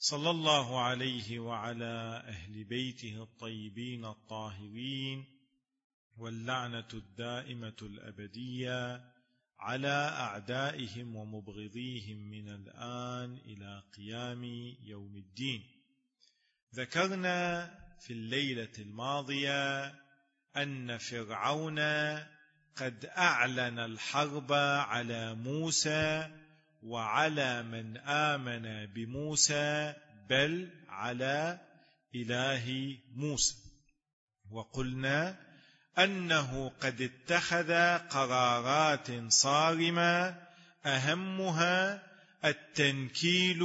صلى الله عليه وعلى أهل بيته الطيبين الطاهرين، واللعنة الدائمة الأبدية على أعدائهم ومبغضيهم من الآن إلى قيام يوم الدين. ذكرنا في الليلة الماضية أن فرعون قد أعلن الحرب على موسى وعلى من آمن بموسى، بل على إله موسى. وقلنا أنه قد اتخذ قرارات صارمة، أهمها التنكيل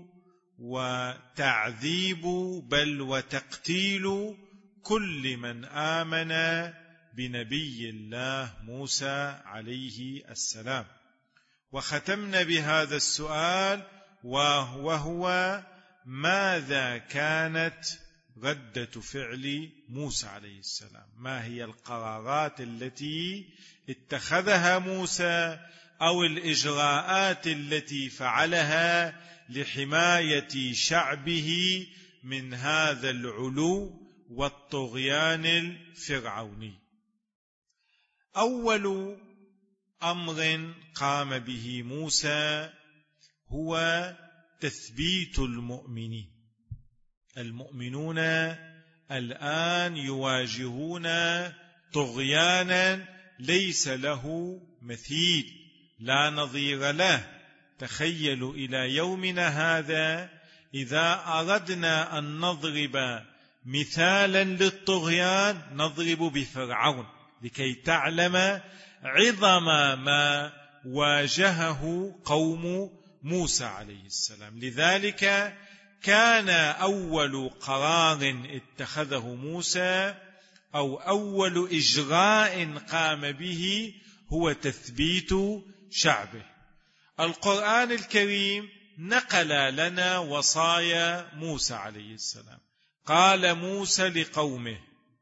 وتعذيب بل وتقتيل كل من آمن بنبي الله موسى عليه السلام. وختمنا بهذا السؤال، وهو ماذا كانت ردة فعل موسى عليه السلام؟ ما هي القرارات التي اتخذها موسى أو الإجراءات التي فعلها لحماية شعبه من هذا العلو والطغيان الفرعوني؟ أول أمر قام به موسى هو تثبيت المؤمنين. المؤمنون الآن يواجهون طغيانا ليس له مثيل، لا نظير له. تخيلوا إلى يومنا هذا إذا أردنا أن نضرب مثالا للطغيان نضرب بفرعون، لكي تعلم عظم ما واجهه قوم موسى عليه السلام. لذلك كان أول قرار اتخذه موسى أو أول إجراء قام به هو تثبيت شعبه. القرآن الكريم نقل لنا وصايا موسى عليه السلام. قال موسى لقومه: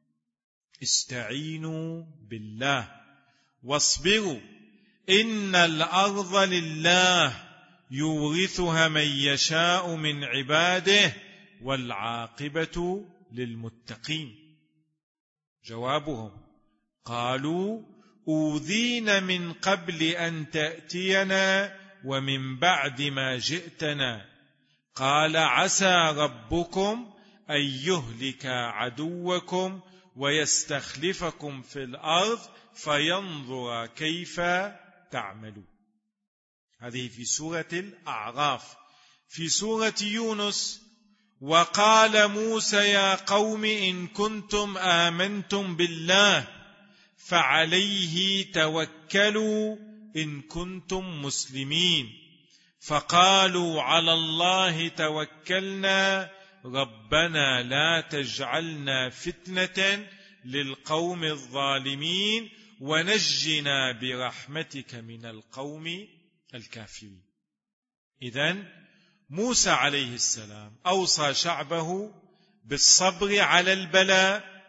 استعينوا بالله واصبروا إن الأرض لله يورثها من يشاء من عباده والعاقبة للمتقين. جوابهم: قالوا أوذينا من قبل أن تأتينا ومن بعد ما جئتنا. قال عسى ربكم أن يهلك عدوكم ويستخلفكم في الأرض فينظر كيف تعملون. هذه في سورة الأعراف. في سورة يونس: وقال موسى يا قوم إن كنتم آمنتم بالله فعليه توكلوا إن كنتم مسلمين. فقالوا على الله توكلنا ربنا لا تجعلنا فتنة للقوم الظالمين ونجنا برحمتك من القوم الكافرين. إذن موسى عليه السلام أوصى شعبه بالصبر على البلاء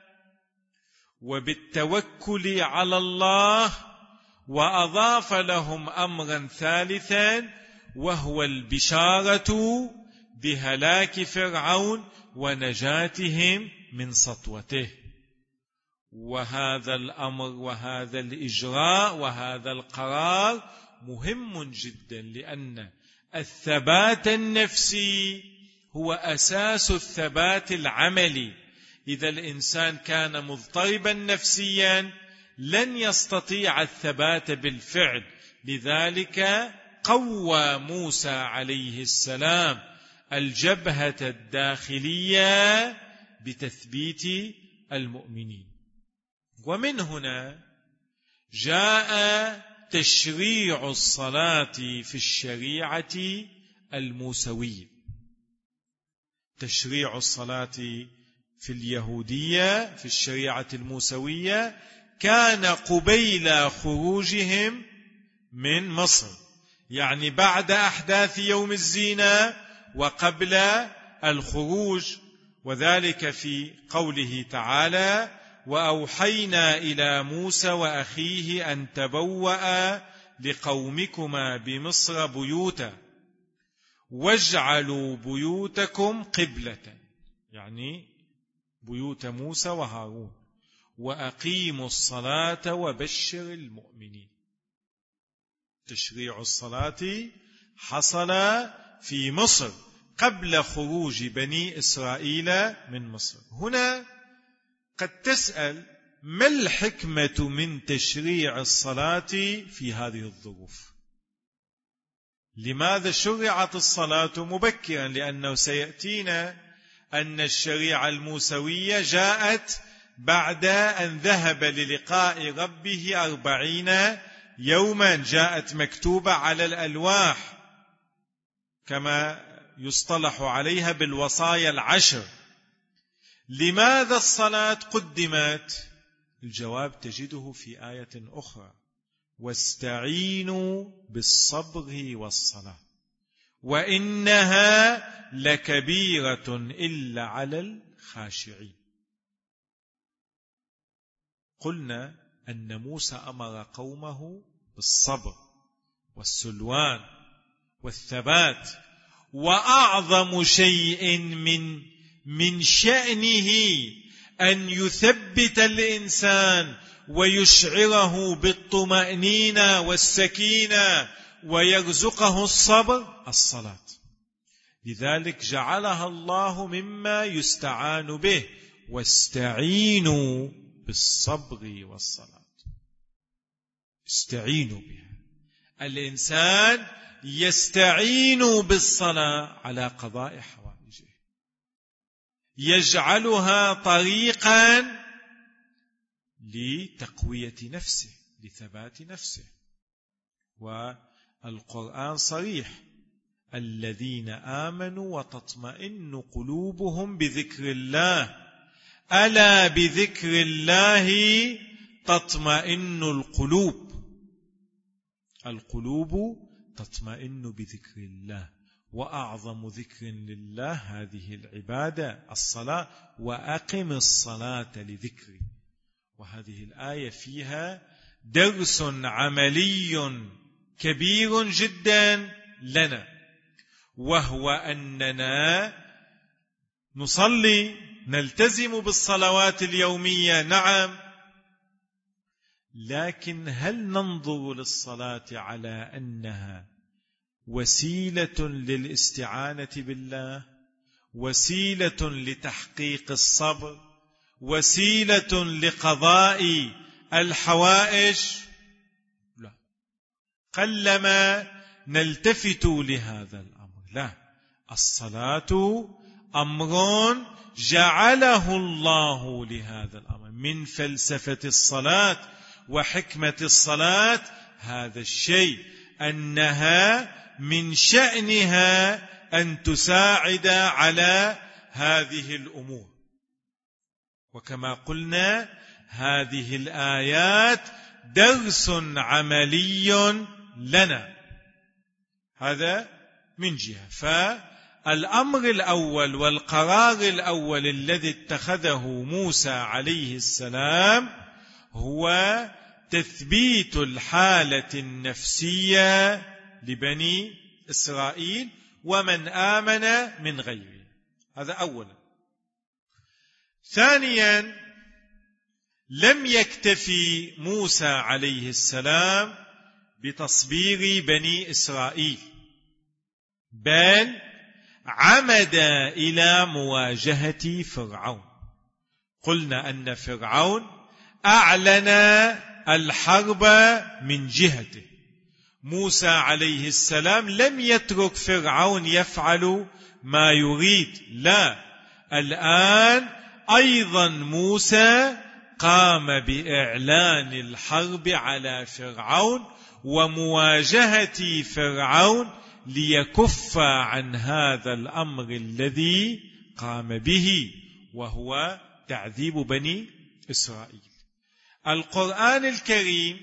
وبالتوكل على الله، وأضاف لهم أمرا ثالثا وهو البشارة بهلاك فرعون ونجاتهم من سطوته. وهذا الأمر وهذا الإجراء وهذا القرار مهم جدا، لأن الثبات النفسي هو أساس الثبات العملي. إذا الإنسان كان مضطربا نفسيا لن يستطيع الثبات بالفعل. لذلك قوى موسى عليه السلام الجبهة الداخلية بتثبيت المؤمنين. ومن هنا جاء تشريع الصلاة في الشريعة الموسوية. تشريع الصلاة في اليهودية في الشريعة الموسوية كان قبيل خروجهم من مصر، يعني بعد أحداث يوم الزينة وقبل الخروج. وذلك في قوله تعالى: وأوحينا إلى موسى وأخيه أن تبوأ لقومكما بمصر بيوتا. واجعلوا بيوتكم قبلة، يعني بيوت موسى وهارون، وأقيموا الصلاة وبشر المؤمنين. تشريع الصلاة حصل في مصر قبل خروج بني إسرائيل من مصر. هنا قد تسأل: ما الحكمة من تشريع الصلاة في هذه الظروف؟ لماذا شرعت الصلاة مبكرا؟ لأنه سيأتينا أن الشريعة الموسوية جاءت بعد أن ذهب للقاء ربه 40 يوما، جاءت مكتوبة على الألواح كما يصطلح عليها بالوصايا 10. لماذا الصلاة قدمت؟ الجواب تجده في آية أخرى: واستعينوا بالصبر والصلاة وإنها لكبيرة إلا على الخاشعين. قلنا أن موسى أمر قومه بالصبر والسلوان والثبات، وأعظم شيء من شأنه أن يثبت الإنسان ويشعره بالطمأنينة والسكينة ويرزقه الصبر، الصلاة. لذلك جعلها الله مما يستعان به: واستعينوا بالصبر والصلاة. استعينوا بها. الإنسان يستعين بالصلاة على قضاء حوائجه، يجعلها طريقا لتقوية نفسه، لثبات نفسه. والقرآن صريح: الذين آمنوا وتطمئن قلوبهم بذكر الله، ألا بذكر الله تطمئن القلوب. القلوب تطمئن بذكر الله، وأعظم ذكر لله هذه العبادة الصلاة: وأقم الصلاة لذكري. وهذه الآية فيها درس عملي كبير جدا لنا، وهو أننا نصلي، نلتزم بالصلوات اليومية، نعم، لكن هل ننظر للصلاة على أنها وسيلة للاستعانة بالله، وسيلة لتحقيق الصبر، وسيلة لقضاء الحوائج؟ لا، قلما نلتفت لهذا الأمر. لا، الصلاة أمر جعله الله لهذا الأمر. من فلسفة الصلاة وحكمة الصلاة هذا الشيء، أنها من شأنها أن تساعد على هذه الأمور. وكما قلنا هذه الآيات درس عملي لنا. هذا من جهة. فالأمر الأول والقرار الأول الذي اتخذه موسى عليه السلام هو تثبيت الحالة النفسية لبني إسرائيل ومن آمن من غيره. هذا أولا. ثانيا، لم يكتفي موسى عليه السلام بتصبير بني إسرائيل، بل عمد إلى مواجهة فرعون. قلنا أن فرعون أعلن الحرب من جهته. موسى عليه السلام لم يترك فرعون يفعل ما يريد، لا، الآن أيضا موسى قام بإعلان الحرب على فرعون ومواجهة فرعون ليكف عن هذا الأمر الذي قام به، وهو تعذيب بني إسرائيل. القرآن الكريم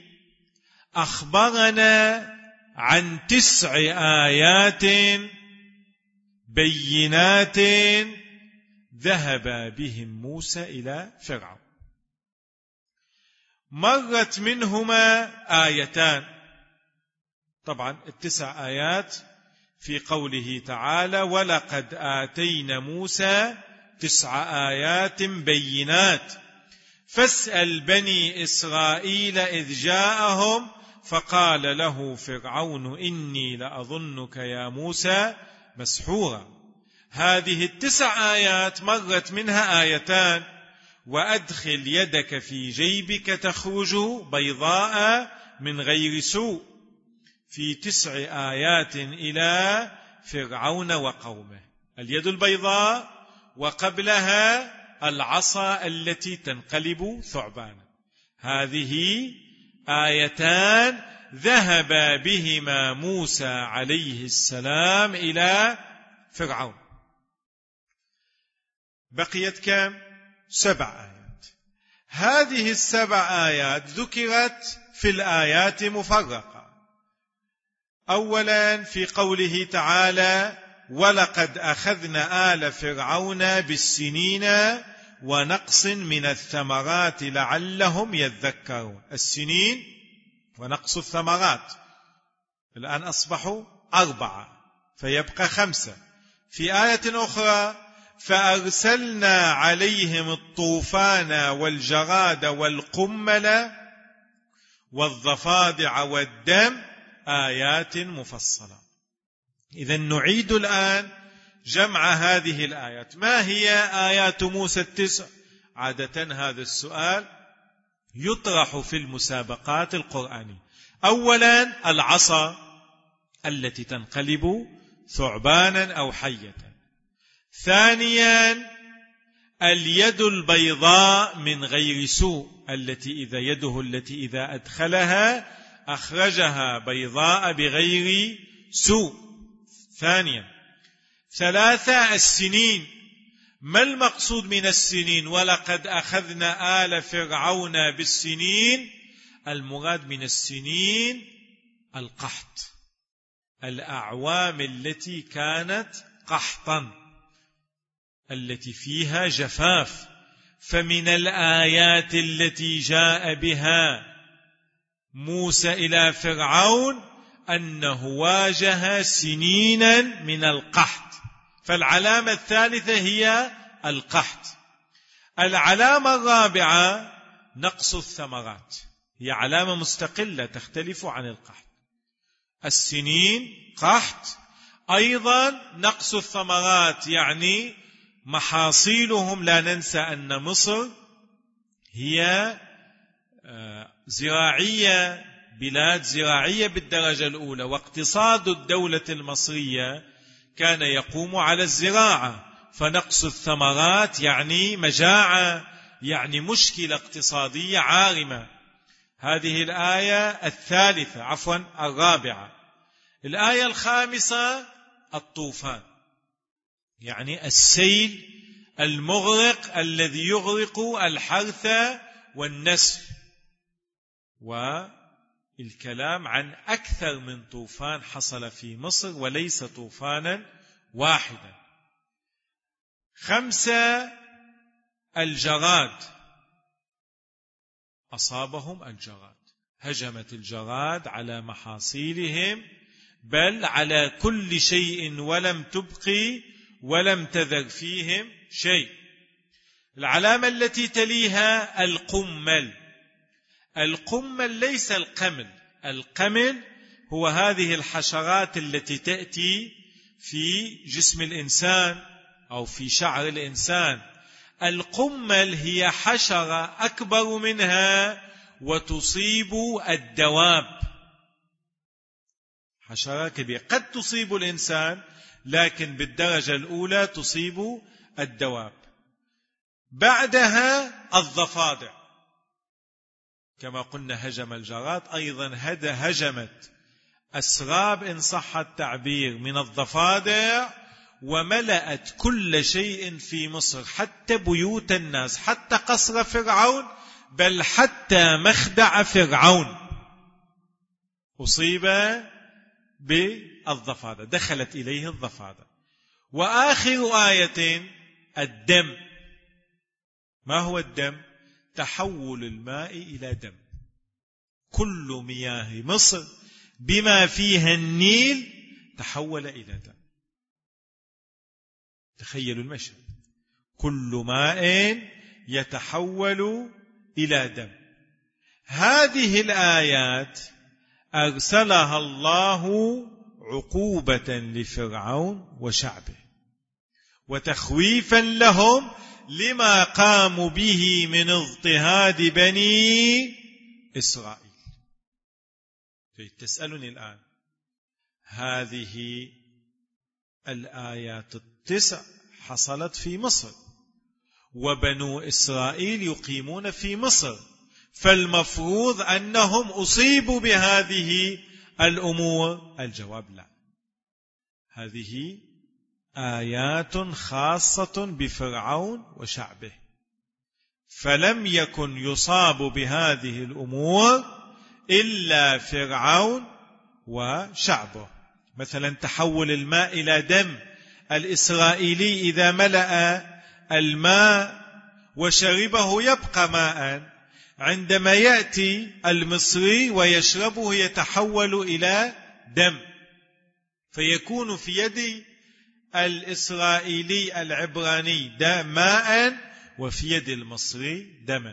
أخبرنا عن 9 آيات بينات ذهب بهم موسى إلى فرعون. مرت منهما آيتان، طبعا 9 آيات في قوله تعالى: ولقد آتينا موسى 9 آيات بينات فاسأل بني إسرائيل إذ جاءهم فقال له فرعون إني لأظنك يا موسى مسحورا. هذه 9 آيات مرت منها آيتان: وأدخل يدك في جيبك تخرج بيضاء من غير سوء، في 9 آيات إلى فرعون وقومه. اليد البيضاء، وقبلها العصا التي تنقلب ثعبانا. هذه آيتان ذهب بهما موسى عليه السلام إلى فرعون. بقيت كم؟ 7 آيات. هذه 7 آيات ذكرت في الآيات مفرقة. أولا في قوله تعالى: ولقد أخذنا آل فرعون بالسنين ونقص من الثمرات لعلهم يذكرون. السنين ونقص الثمرات الآن أصبحوا 4 فيبقى 5. في آية أخرى: فأرسلنا عليهم الطوفان والجراد والقمل والضفادع والدم آيات مفصلة. إذن نعيد الآن جمع هذه الآيات. ما هي آيات موسى 9؟ عادة هذا السؤال يطرح في المسابقات القرآنية. أولا العصا التي تنقلب ثعبانا أو حية. ثانيا اليد البيضاء من غير سوء، يده التي إذا أدخلها أخرجها بيضاء بغير سوء. ثانيا. 3 السنين. ما المقصود من السنين؟ ولقد أخذنا آل فرعون بالسنين. المراد من السنين القحط، الأعوام التي كانت قحطا، التي فيها جفاف. فمن الآيات التي جاء بها موسى إلى فرعون أنه واجه سنينا من القحط. فالعلامة الثالثة هي القحط. العلامة الرابعة نقص الثمرات، هي علامة مستقلة تختلف عن القحط. السنين قحط، أيضا نقص الثمرات يعني محاصيلهم. لا ننسى أن مصر هي زراعية، بلاد زراعية بالدرجة الأولى، واقتصاد الدولة المصرية كان يقوم على الزراعة. فنقص الثمرات يعني مجاعة، يعني مشكلة اقتصادية عارمة. هذه الآية الرابعة. الآية الخامسة الطوفان، يعني السيل المغرق الذي يغرق الحرث والنسل. والكلام عن أكثر من طوفان حصل في مصر وليس طوفانا واحدا. 5 الجراد، أصابهم الجراد، هجمت الجراد على محاصيلهم بل على كل شيء ولم تبقي ولم تذر فيهم شيء. العلامة التي تليها القمل. القمل ليس القمل. القمل هو هذه الحشرات التي تأتي في جسم الإنسان أو في شعر الإنسان. القمل هي حشرة أكبر منها وتصيب الدواب. حشرة كبيرة قد تصيب الإنسان، لكن بالدرجة الأولى تصيب الدواب. بعدها الضفادع، كما قلنا هجم الجراد، أيضا هجمت أسراب إن صح التعبير من الضفادع، وملأت كل شيء في مصر، حتى بيوت الناس، حتى قصر فرعون، بل حتى مخدع فرعون أصيب بالضفادع، دخلت إليه الضفادع. وآخر آية الدم. ما هو الدم؟ تحول الماء إلى دم. كل مياه مصر بما فيها النيل تحول إلى دم. تخيلوا المشهد، كل ماء يتحول إلى دم. هذه الآيات أرسلها الله عقوبة لفرعون وشعبه وتخويفا لهم لما قاموا به من اضطهاد بني إسرائيل. تسألني الآن، هذه الآيات 9 حصلت في مصر، وبنو إسرائيل يقيمون في مصر، فالمفروض أنهم أصيبوا بهذه الأمور. الجواب لا، هذه آيات خاصة بفرعون وشعبه، فلم يكن يصاب بهذه الأمور إلا فرعون وشعبه. مثلا تحول الماء إلى دم، الإسرائيلي إذا ملأ الماء وشربه يبقى ماء، عندما يأتي المصري ويشربه يتحول إلى دم، فيكون في يد الإسرائيلي العبراني ماء وفي يد المصري دما.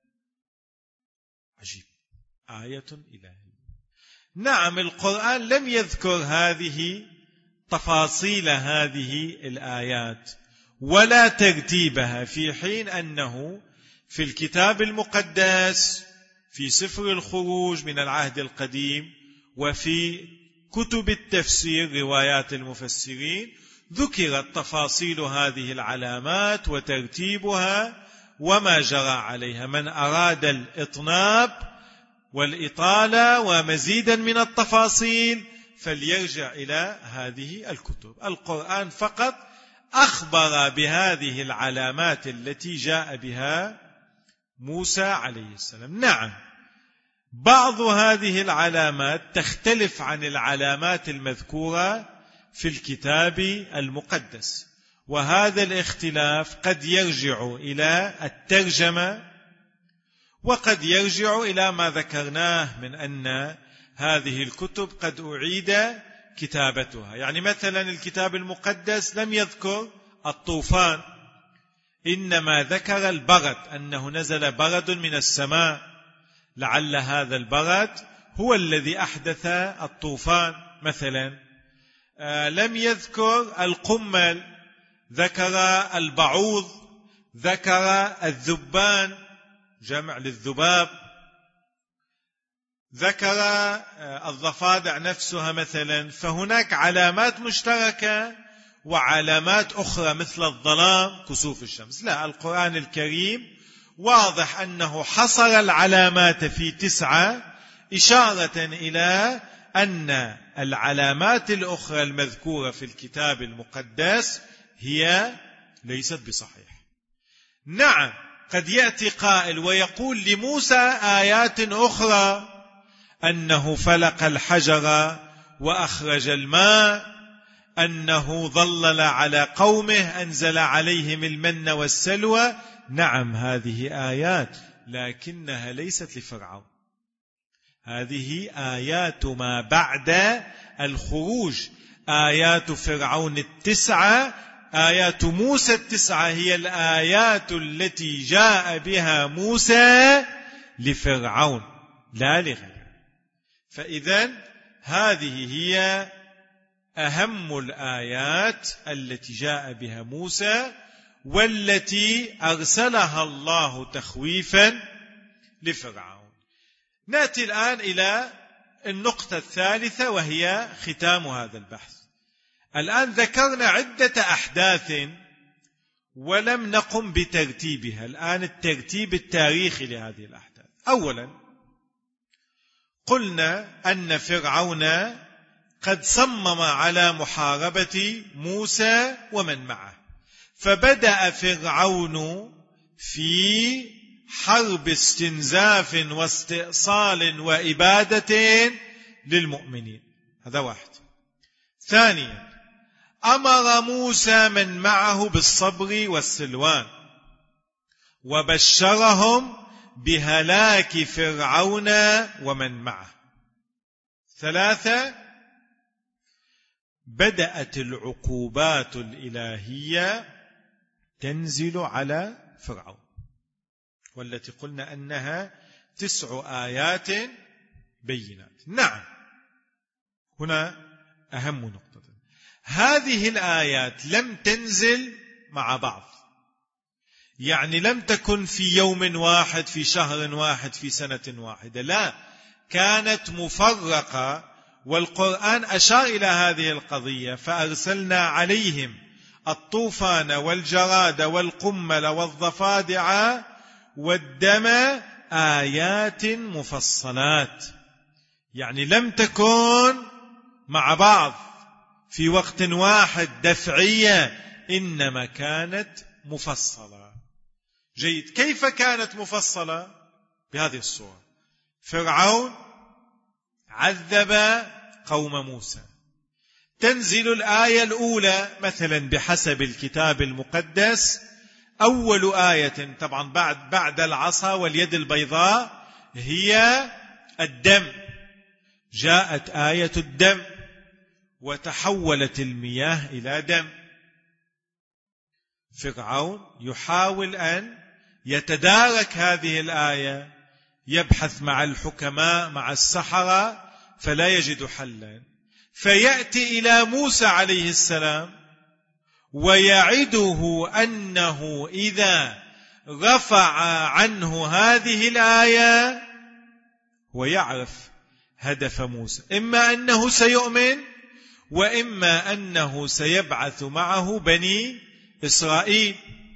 عجيب، آية إلهية. نعم، القرآن لم يذكر هذه تفاصيل هذه الآيات ولا ترتيبها، في حين أنه في الكتاب المقدس في سفر الخروج من العهد القديم وفي كتب التفسير روايات المفسرين ذكرت تفاصيل هذه العلامات وترتيبها وما جرى عليها. من أراد الإطناب والإطالة ومزيدا من التفاصيل فليرجع إلى هذه الكتب. القرآن فقط أخبر بهذه العلامات التي جاء بها موسى عليه السلام. نعم، بعض هذه العلامات تختلف عن العلامات المذكورة في الكتاب المقدس، وهذا الاختلاف قد يرجع إلى الترجمة وقد يرجع إلى ما ذكرناه من أن هذه الكتب قد أعيد كتابتها. يعني مثلا الكتاب المقدس لم يذكر الطوفان، إنما ذكر البرد، أنه نزل برد من السماء، لعل هذا البرد هو الذي أحدث الطوفان مثلا. لم يذكر القمل، ذكر البعوض، ذكر الذبان جمع للذباب، ذكر الضفادع نفسها مثلا. فهناك علامات مشتركة وعلامات أخرى مثل الظلام كسوف الشمس. لا، القرآن الكريم واضح أنه حصر العلامات في 9 إشارة إلى أن العلامات الأخرى المذكورة في الكتاب المقدس هي ليست بصحيح. نعم، قد يأتي قائل ويقول لموسى آيات أخرى، أنه فلق الحجر وأخرج الماء، أنه ظلل على قومه، أنزل عليهم المن والسلوى. نعم، هذه آيات، لكنها ليست لفرعون، هذه آيات ما بعد الخروج. آيات فرعون 9، آيات موسى 9 هي الآيات التي جاء بها موسى لفرعون لا لغيره. فإذن هذه هي أهم الآيات التي جاء بها موسى والتي أرسلها الله تخويفا لفرعون. نأتي الآن إلى النقطة الثالثة وهي ختام هذا البحث. الآن ذكرنا عدة أحداث ولم نقم بترتيبها. الآن الترتيب التاريخي لهذه الأحداث. أولا قلنا أن فرعون قد صمم على محاربة موسى ومن معه، فبدأ فرعون في حرب استنزاف واستئصال وإبادة للمؤمنين. هذا واحد. ثانيا أمر موسى من معه بالصبر والسلوان وبشرهم بهلاك فرعون ومن معه. ثلاثة بدأت العقوبات الإلهية تنزل على فرعون، والتي قلنا أنها 9 آيات بينات. نعم، هنا أهم نقطة، هذه الآيات لم تنزل مع بعض، يعني لم تكن في يوم واحد، في شهر واحد، في سنة واحدة، لا، كانت مفرقة. والقرآن أشار إلى هذه القضية: فأرسلنا عليهم الطوفان والجراد والقمل والضفادع والدم آيات مفصلات. يعني لم تكن مع بعض في وقت واحد دفعية، إنما كانت مفصلة. جيد. كيف كانت مفصلة؟ بهذه الصورة: فرعون عذب قوم موسى، تنزل الآية الأولى مثلا بحسب الكتاب المقدس، أول آية طبعا بعد العصا واليد البيضاء هي الدم، جاءت آية الدم وتحولت المياه إلى دم. فرعون يحاول أن يتدارك هذه الآية، يبحث مع الحكماء مع السحرة فلا يجد حلا، فيأتي إلى موسى عليه السلام ويعده أنه إذا رفع عنه هذه الآية ويعرف هدف موسى، إما أنه سيؤمن وإما أنه سيبعث معه بني إسرائيل.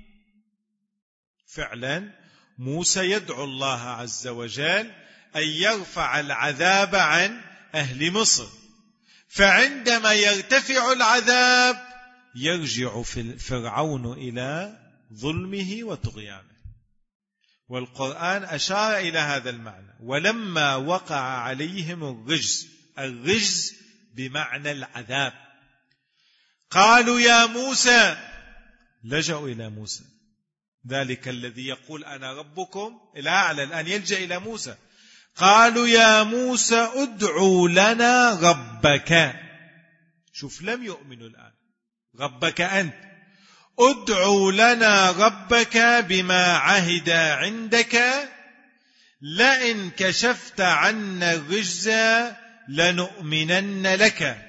فعلا موسى يدعو الله عز وجل أن يرفع العذاب عن أهل مصر، فعندما يرتفع العذاب يرجع فرعون إلى ظلمه وطغيانه. والقرآن أشار إلى هذا المعنى: ولما وقع عليهم الرجز بمعنى العذاب قالوا يا موسى، لجأوا إلى موسى، ذلك الذي يقول أنا ربكم الأعلى الآن يلجأ إلى موسى. قالوا يا موسى ادعوا لنا ربك. شوف، لم يؤمنوا الآن، ربك أنت، ادعوا لنا ربك بما عهد عندك لئن كشفت عنا الرجز لنؤمنن لك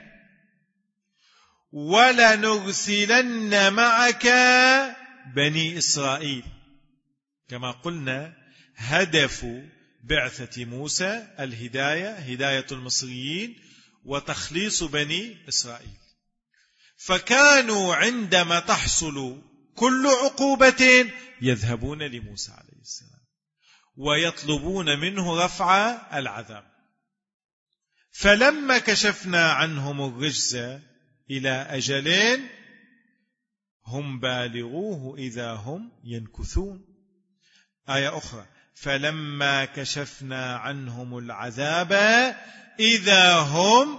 ولنرسلن معك بني إسرائيل. كما قلنا هدف بعثة موسى الهداية، هداية المصريين وتخليص بني إسرائيل. فكانوا عندما تحصل كل عقوبة يذهبون لموسى عليه السلام ويطلبون منه رفع العذاب. فلما كشفنا عنهم الرجز إلى أجل هم بالغوه إذا هم ينكثون. آية أخرى: فلما كشفنا عنهم العذاب إذا هم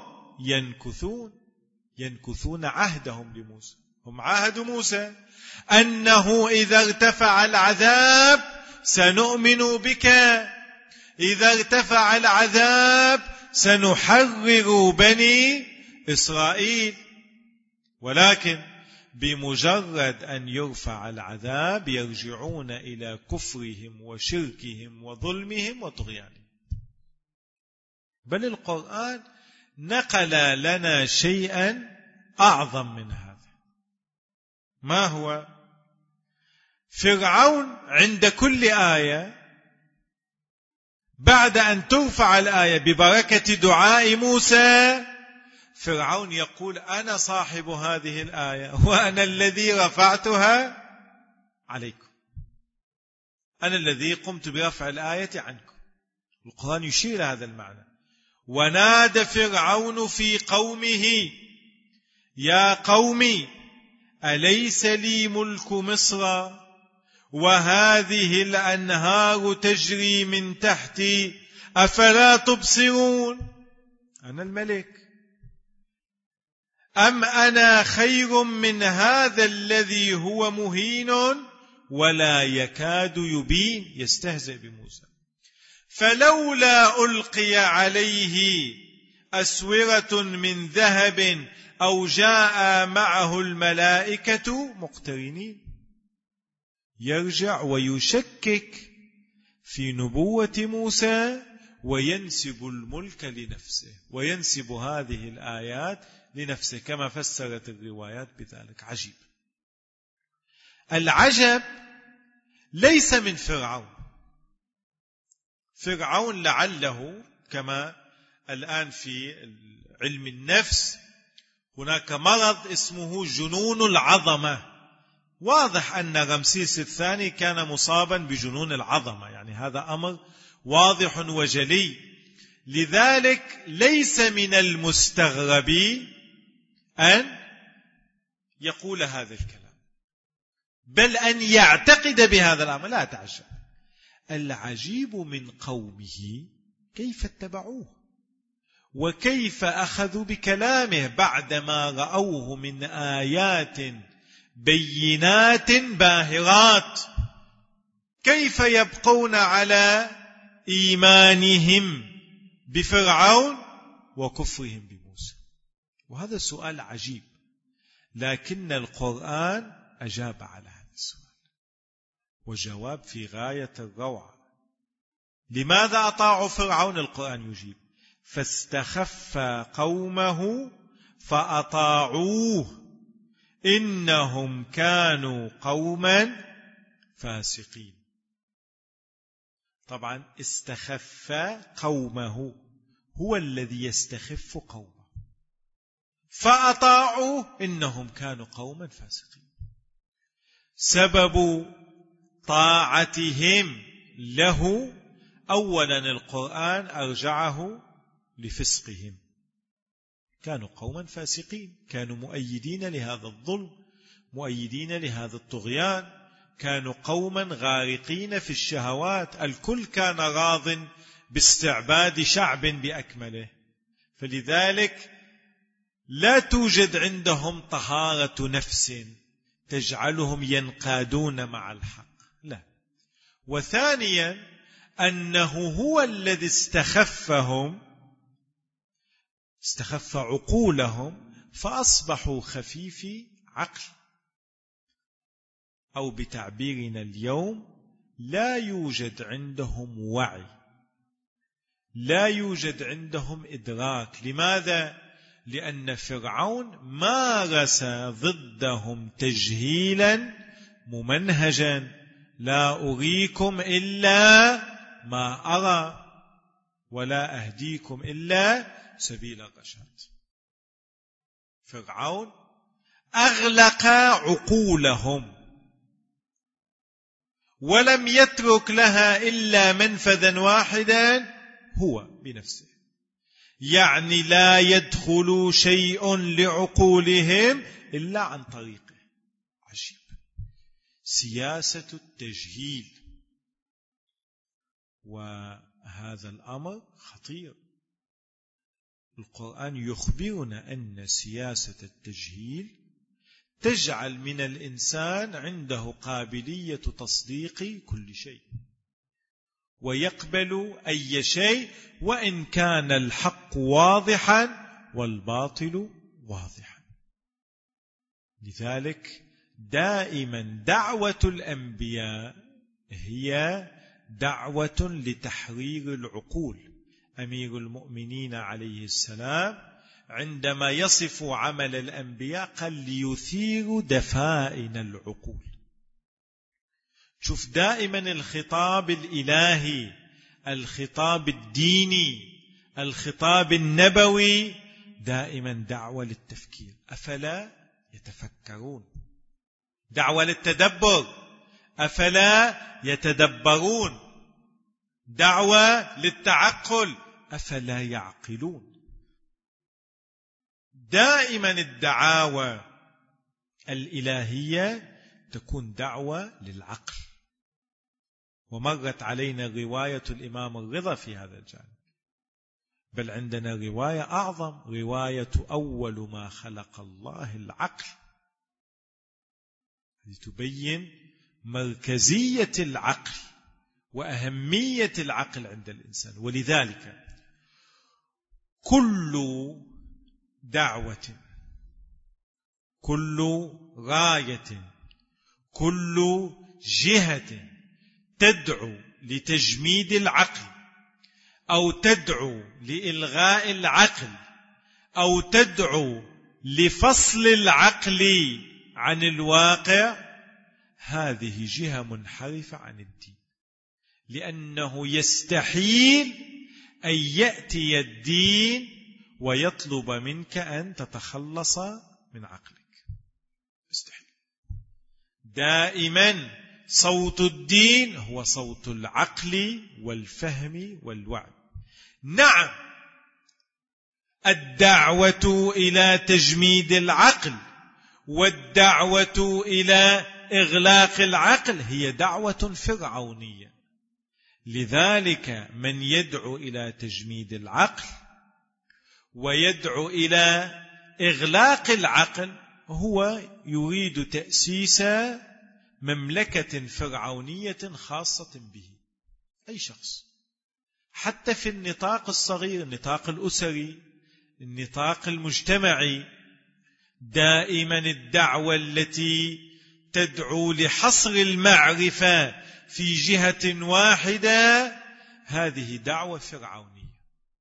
ينكثون عهدهم لموسى. هم عاهدوا موسى أنه إذا ارتفع العذاب سنؤمن بك، إذا ارتفع العذاب سنحرر بني إسرائيل. ولكن بمجرد أن يرفع العذاب يرجعون إلى كفرهم وشركهم وظلمهم وطغيانهم. بل القرآن نقل لنا شيئا أعظم من هذا. ما هو؟ فرعون عند كل آية بعد أن ترفع الآية ببركة دعاء موسى، فرعون يقول أنا صاحب هذه الآية وأنا الذي رفعتها عليكم، أنا الذي قمت برفع الآية عنكم. القرآن يشير هذا المعنى: ونادى فرعون في قومه يا قوم أليس لي ملك مصر وهذه الأنهار تجري من تحتي أفلا تبصرون؟ أنا الملك، أم أنا خير من هذا الذي هو مهين ولا يكاد يبين؟ يستهزئ بموسى. فلولا ألقي عليه أسورة من ذهب أو جاء معه الملائكة مقترنين. يرجع ويشكك في نبوة موسى وينسب الملك لنفسه، وينسب هذه الآيات لنفسه كما فسرت الروايات بذلك. عجيب. العجب ليس من فرعون. فرعون لعله كما الآن في علم النفس هناك مرض اسمه جنون العظمة. واضح أن رمسيس الثاني كان مصابا بجنون العظمة، يعني هذا أمر واضح وجلي. لذلك ليس من المستغرب أن يقول هذا الكلام، بل أن يعتقد بهذا الأمر. لا تعجب. العجيب من قومه كيف اتبعوه وكيف أخذوا بكلامه بعدما رأوه من آيات بينات باهرات. كيف يبقون على إيمانهم بفرعون وكفرهم بموسى؟ وهذا سؤال عجيب، لكن القرآن أجاب على هذا السؤال، وجواب في غاية الروعة. لماذا أطاعوا فرعون؟ القرآن يجيب: فاستخف قومه فأطاعوه إنهم كانوا قوما فاسقين. طبعا استخف قومه، هو الذي يستخف قومه، فأطاعوه إنهم كانوا قوما فاسقين. سبب طاعتهم له أولا القرآن أرجعه لفسقهم، كانوا قوما فاسقين، كانوا مؤيدين لهذا الظلم، مؤيدين لهذا الطغيان، كانوا قوما غارقين في الشهوات. الكل كان راض باستعباد شعب بأكمله، فلذلك لا توجد عندهم طهارة نفس تجعلهم ينقادون مع الحق، لا. وثانيا أنه هو الذي استخف عقولهم فأصبحوا خفيفي عقل، أو بتعبيرنا اليوم لا يوجد عندهم وعي، لا يوجد عندهم إدراك. لماذا؟ لأن فرعون مارس ضدهم تجهيلا ممنهجا: لا أريكم إلا ما أرى ولا أهديكم إلا سبيل الرشاد. فرعون أغلق عقولهم ولم يترك لها إلا منفذا واحدا هو بنفسه، يعني لا يدخل شيء لعقولهم إلا عن طريقه. عجيب. سياسة التجهيل، وهذا الأمر خطير. القرآن يخبرنا أن سياسة التجهيل تجعل من الإنسان عنده قابلية تصديق كل شيء، ويقبل أي شيء وإن كان الحق واضحا والباطل واضحا. لذلك دائما دعوة الأنبياء هي دعوة لتحرير العقول. أمير المؤمنين عليه السلام عندما يصف عمل الأنبياء قال: ليثيروا دفائن العقول. شوف دائما الخطاب الإلهي، الخطاب الديني، الخطاب النبوي دائما دعوة للتفكير. أفلا يتفكرون؟ دعوة للتدبر. أفلا يتدبرون؟ دعوة للتعقل. أفلا يعقلون؟ دائما الدعاوى الإلهية تكون دعوة للعقل. ومرت علينا رواية الإمام الرضا في هذا الجانب، بل عندنا رواية أعظم، رواية أول ما خلق الله العقل، لتبين مركزية العقل وأهمية العقل عند الإنسان. ولذلك كل دعوة، كل غاية، كل جهة تدعو لتجميد العقل أو تدعو لإلغاء العقل أو تدعو لفصل العقل عن الواقع، هذه جهة منحرفة عن الدين، لأنه يستحيل أن يأتي الدين ويطلب منك أن تتخلص من عقلك، يستحيل. دائما صوت الدين هو صوت العقل والفهم والوعي. نعم، الدعوة إلى تجميد العقل والدعوة إلى إغلاق العقل هي دعوة فرعونية. لذلك من يدعو إلى تجميد العقل ويدعو إلى إغلاق العقل هو يريد تأسيس مملكة فرعونية خاصة به. أي شخص حتى في النطاق الصغير، النطاق الأسري، النطاق المجتمعي، دائما الدعوة التي تدعو لحصر المعرفة في جهة واحدة هذه دعوة فرعونية.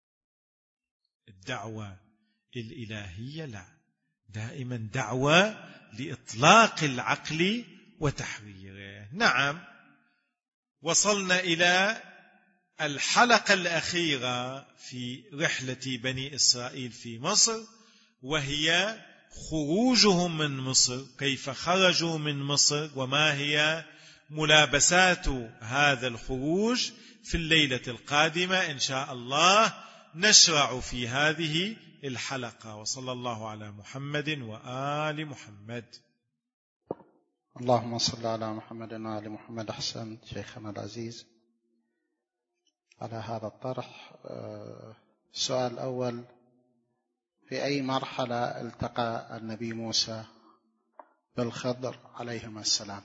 الدعوة الإلهية لا، دائما دعوة لإطلاق العقل وتحريره. نعم، وصلنا إلى الحلقة الأخيرة في رحلة بني إسرائيل في مصر، وهي خروجهم من مصر، كيف خرجوا من مصر وما هي ملابسات هذا الخروج. في الليلة القادمة إن شاء الله نشرع في هذه الحلقة. وصلى الله على محمد وآل محمد. اللهم صل على محمد وآل محمد. أحسن شيخنا العزيز على هذا الطرح. السؤال الأول: في أي مرحلة التقى النبي موسى بالخضر عليهما السلام؟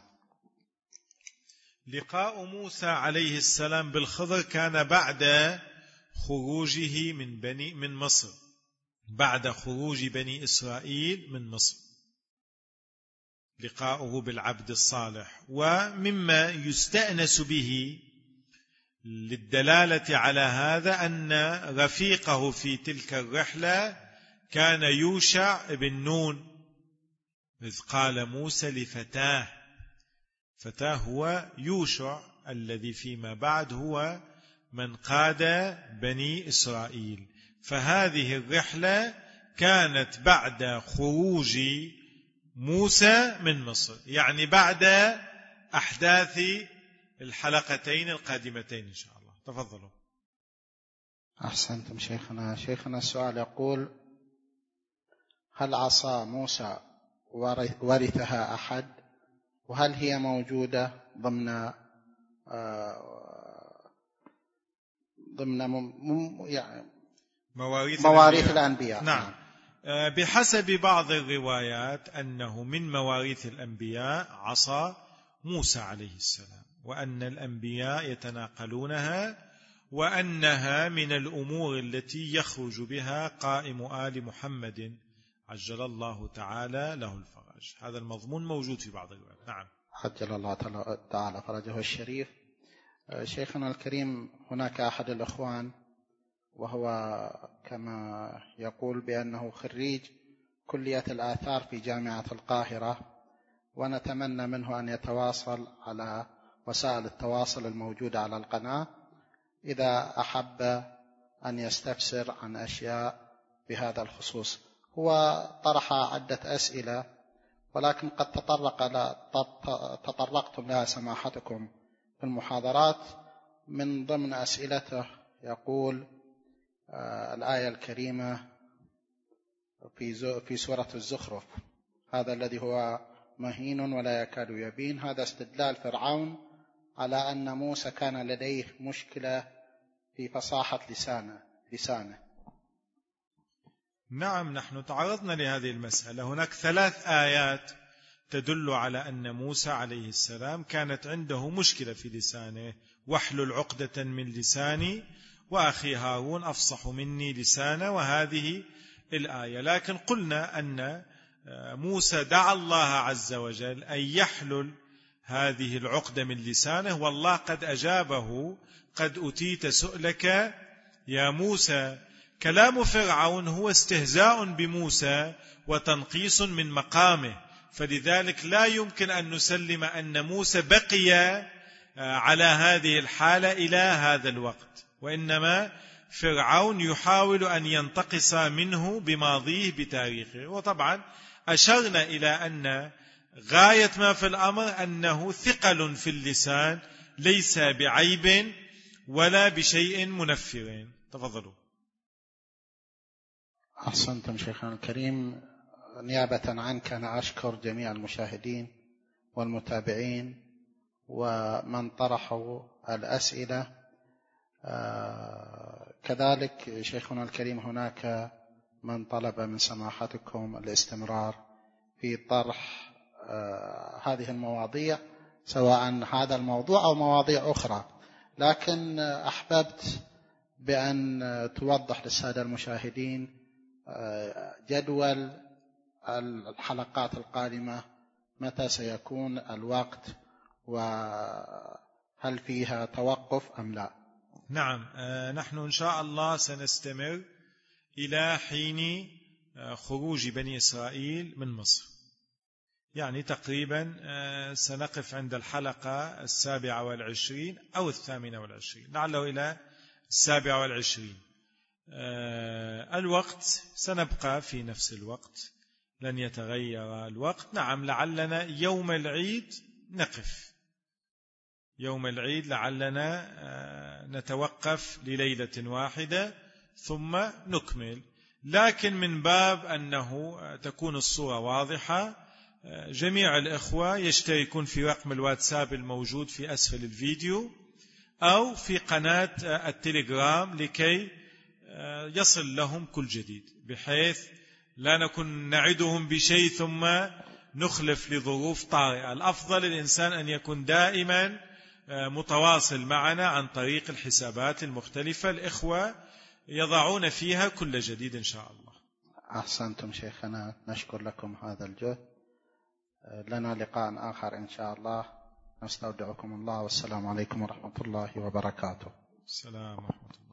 لقاء موسى عليه السلام بالخضر كان بعد خروجه من مصر، بعد خروج بني إسرائيل من مصر، لقاؤه بالعبد الصالح. ومما يستأنس به للدلالة على هذا أن رفيقه في تلك الرحلة كان يوشع بن نون، إذ قال موسى لفتاه، فتاه هو يوشع الذي فيما بعد هو من قاد بني إسرائيل. فهذه الرحلة كانت بعد خروج موسى من مصر، يعني بعد أحداث الحلقتين القادمتين إن شاء الله. تفضلوا. أحسنتم شيخنا. شيخنا السؤال يقول: هل عصا موسى ورثها أحد؟ وهل هي موجودة ضمن يعني مواريث الأنبياء؟ نعم. بحسب بعض الروايات أنه من مواريث الأنبياء عصا موسى عليه السلام، وأن الأنبياء يتناقلونها، وأنها من الأمور التي يخرج بها قائم آل محمد عجل الله تعالى له الفرج. هذا المضمون موجود في بعض الروايات. نعم، عجل الله تعالى فرجه الشريف. شيخنا الكريم، هناك أحد الأخوان وهو كما يقول بأنه خريج كلية الآثار في جامعة القاهرة، ونتمنى منه أن يتواصل على وسائل التواصل الموجودة على القناة إذا أحب أن يستفسر عن أشياء بهذا الخصوص. هو طرح عدة أسئلة ولكن قد تطرقتم لها سماحتكم في المحاضرات. من ضمن أسئلته يقول: الآية الكريمة في سورة الزخرف، هذا الذي هو مهين ولا يكاد يبين، هذا استدلال فرعون على أن موسى كان لديه مشكلة في فصاحة لسانه. نعم، نحن تعرضنا لهذه المسألة. هناك 3 آيات تدل على أن موسى عليه السلام كانت عنده مشكلة في لسانه: واحلل عقدة من لساني وأخي هارون أفصح مني لسانا، وهذه الآية. لكن قلنا أن موسى دعا الله عز وجل أن يحلل هذه العقدة من لسانه، والله قد أجابه: قد أتيت سؤلك يا موسى. كلام فرعون هو استهزاء بموسى وتنقيص من مقامه، فلذلك لا يمكن أن نسلم أن موسى بقي على هذه الحالة إلى هذا الوقت، وإنما فرعون يحاول أن ينتقص منه بماضيه بتاريخه. وطبعا أشرنا إلى أن غاية ما في الأمر أنه ثقل في اللسان، ليس بعيب ولا بشيء منفر. تفضلوا. أحسنتم شيخنا الكريم. نيابة عنك أنا أشكر جميع المشاهدين والمتابعين ومن طرحوا الأسئلة. كذلك شيخنا الكريم هناك من طلب من سماحتكم الاستمرار في طرح هذه المواضيع، سواء هذا الموضوع أو مواضيع أخرى، لكن أحببت بأن توضح للسادة المشاهدين جدول الحلقات القادمة، متى سيكون الوقت وهل فيها توقف أم لا. نعم، نحن إن شاء الله سنستمر إلى حين خروج بني إسرائيل من مصر، يعني تقريبا سنقف عند الحلقة 27 أو 28، لعله إلى 27. الوقت سنبقى في نفس الوقت، لن يتغير الوقت. نعم، لعلنا يوم العيد نقف، يوم العيد لعلنا نتوقف لليلة واحدة ثم نكمل، لكن من باب أنه تكون الصورة واضحة، جميع الإخوة يشتركون في رقم الواتساب الموجود في أسفل الفيديو أو في قناة التليجرام لكي يصل لهم كل جديد، بحيث لا نكون نعدهم بشيء ثم نخلف لظروف طارئة. الأفضل الإنسان أن يكون دائما متواصل معنا عن طريق الحسابات المختلفة، الإخوة يضعون فيها كل جديد إن شاء الله. أحسنتم شيخنا، نشكر لكم هذا الجهد. لنا لقاء آخر إن شاء الله، نستودعكم الله، والسلام عليكم ورحمة الله وبركاته. السلام ورحمة الله.